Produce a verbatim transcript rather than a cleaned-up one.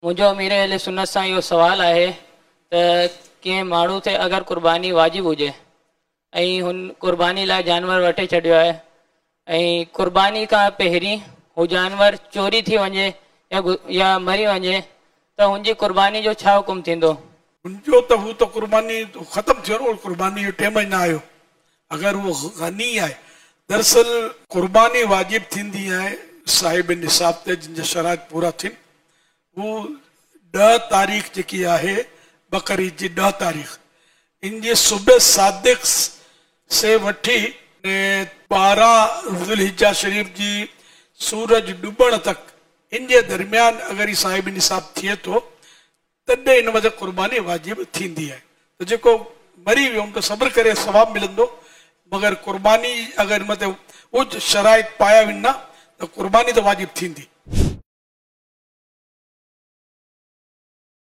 मुझो अमीर अहले सुन्नत सां इहो सवाल है त कंहिं माण्हू ते अगर कुर्बानी वाजिब हुजे ऐं हुन कुर्बानी लाइ जानवर वठी छॾियो आहे ऐं कुर्बानी खां पहिरीं हू जानवर चोरी थी वञे या गु- या मरी वञे त हुनजी कुर्बानी जो छा हुकुम थींदो? उनजो त हू त कुर्बानी ख़त्म थियो न, कुर्बानी जो टाइम ई न आयो। अगर वो गनी आहे, दरअसल कुर्बानी वाजिब थींदी आहे साहिब निसाब ते जिन शराइत पूरा थियनि। वो ॾह तारीख़ जेकी आहे बकरी जी ॾह तारीख़ इन जी सुबह सादिक से वठी बारह ज़ुल्हिज्जा शरीफ जी सूरज डुबण तक इन जे दरमियान अगर ही साहिब निसाब थिए तो तॾहिं इन वजह कुर्बानी वाजिब थींदी आहे। तो जेको मरी वियो तो सब्र करे सवाब मिलंदो, मगर कुर्बानी अगर मतलब उच शराइत पाया विना तो कुर्बानी तो वाजिब थींदी।